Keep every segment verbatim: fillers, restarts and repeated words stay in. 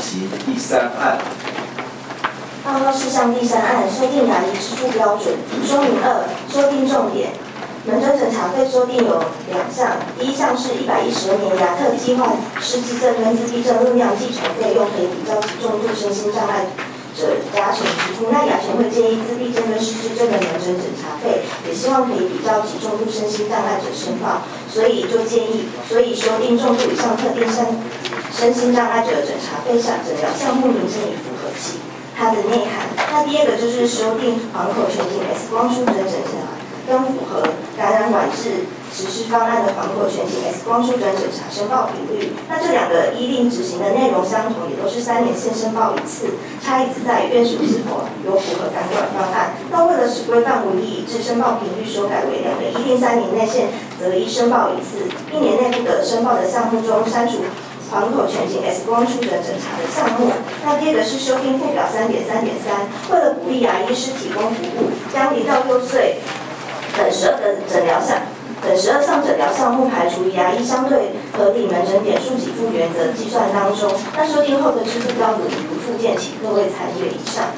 行第三案。 报告事项第三案，修订牙医支付标准。说明二，修订重点。门诊诊查费修订有两项，第一项是一百一十二年牙特计划失智症跟自闭症论量计酬费用可以比较极重度身心障碍者加权支付。那牙权会建议自闭症跟失智症的门诊诊查费，也希望可以比较极重度身心障碍者申报，所以就建议，所以修订重度以上特定身身心障碍者的诊查费项诊疗项目名称与符合其它的内涵。那第二个就是修订环口全景 X 光书诊诊查，跟符合感染管制实施方案的环口全景 X 光书诊诊查申报频率。那这两个依令执行的内容相同，也都是三年限申报一次，差异只在于院属是否有符合感管方案。那为了使规范无一一致，申报频率修改为两个依令三年内限则一申报一次，一年内不得申报的项目中删除环口全景 X 光书诊诊查的项目。那第二个是修订附表 三点三点三， 为了鼓励牙医师提供服务，将零到六岁等十二个诊疗项等十二项诊疗项目排除牙医相对合理门诊点数给付原则计算当中。那修订后的支付标准如附件，请各位参阅以上。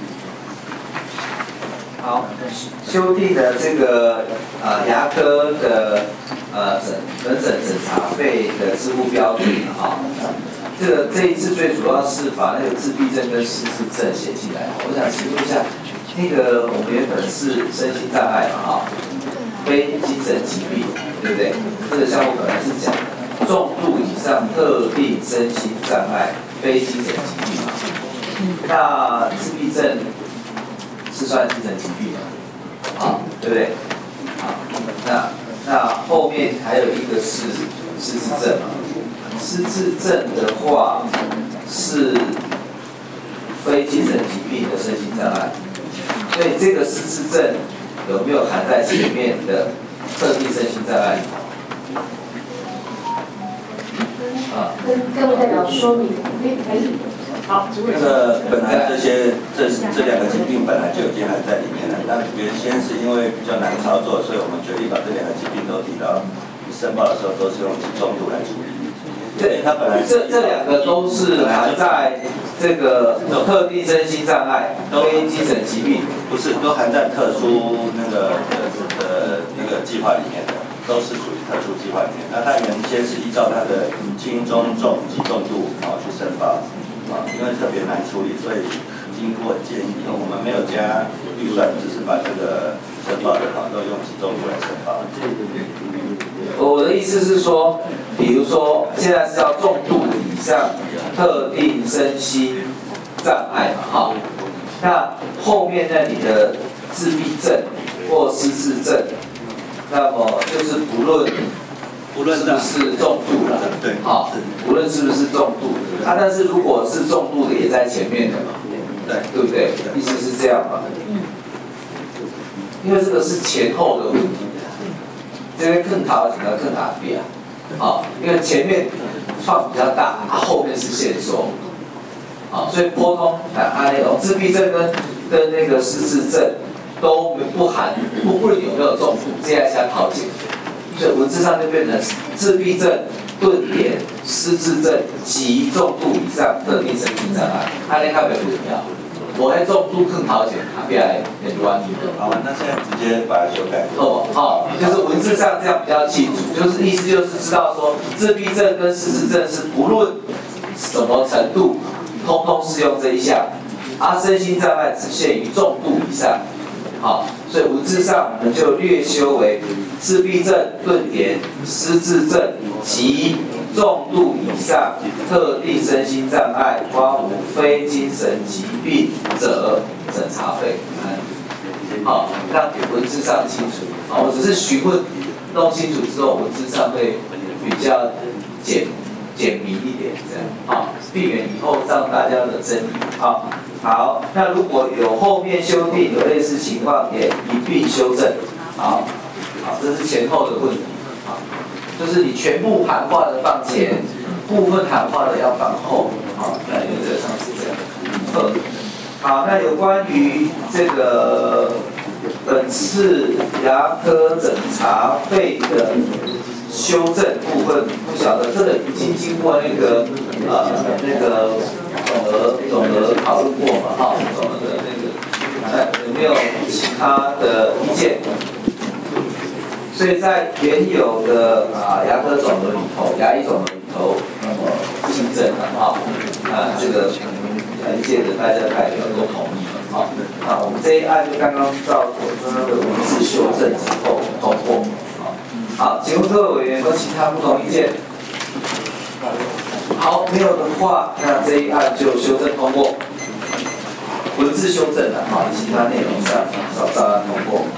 好，修订的这个呃牙科的呃诊门诊诊查费的支付标准啊，这个这一次最主要是把那个自闭症跟失智症写进来。我想请问一下，那个我们原本是身心障碍嘛哈，非精神疾病，对不对？这个项目本来是讲重度以上特定身心障碍，非精神疾病嘛。那自闭症是算精神疾病嘛？好，对不对？好，那那后面还有一个是失智症嘛？失智症的话是非精神疾病的身心障碍，所以这个失智症有没有含在前面的特定身心障碍里头？啊， 跟各位代表说明，可以。好， 那个本来这些这这两个疾病本来就已经含在里面了，但原先是因为比较难操作，所以我们决定把这两个疾病都提到申报的时候都是用极重度来处理。 对，它本来这这两个都是含在这个特定身心障碍、非精神疾病， 不是都含在特殊那个的的那个计划里面的，都是属于特殊计划里面。那它原先是依照它的轻、中、重、极重度啊去申报。啊，因为特别难处理，所以经过建议，我们没有加预算，只是把这个申报的好都用极重度来申报。 我的意思是说，比如说现在是要重度以上特定身心障碍嘛，哈，那后面那里的自闭症或失智症，那么就是不论。无论是不是重度了，对，好，无论是不是重度，啊，但是如果是重度的也在前面的嘛，对，对不对？意思是这样嘛？因为这个是前后的问题，这边更讨怎么更哪边啊？好，因为前面放比较大，啊，后面是限缩，好，所以波通啊，啊那种自闭症跟跟那个失智症都不含，不论有没有重度，这样想讨解。所以文字上就变成自闭症、顿点、失智症及重度以上特定身心障碍，它那个没不一样。我还重度更讨解，它变来很乱。 好，那现在直接把它修改。 哦，好，就是文字上这样比较清楚，就是意思就是知道说，自闭症跟失智症是不论什么程度，通通适用这一项，而身心障碍只限于重度以上。好，所以文字上我们就略修为自闭症、顿点、失智症及重度以上特定身心障碍，括无非精神疾病者诊查费。好，让文字上清楚。好，我只是询问弄清楚之后，文字上会比较简简明一点，这样好，避免以后让大家的争议。好。好，那如果有后面修订有类似情况，也一并修正。好，好，这是前后的问题。好，就是你全部含化的放前，部分含化的要放后。好，那原则上是这样。二，好，那有关于这个本次牙科诊查费的修正部分，不晓得这个已经经过那个呃那个他的意见。所以在原有的啊牙科肿瘤里头，牙医肿瘤里头，那么新增了啊，啊这个牙医界的大家代表都同意了啊。啊，我们这一案就刚刚照中央的文字修正之后通过。啊，好，请问各位委员有其他不同意见？好，没有的话，那这一案就修正通过，文字修正了啊，其他内容上照照样通过。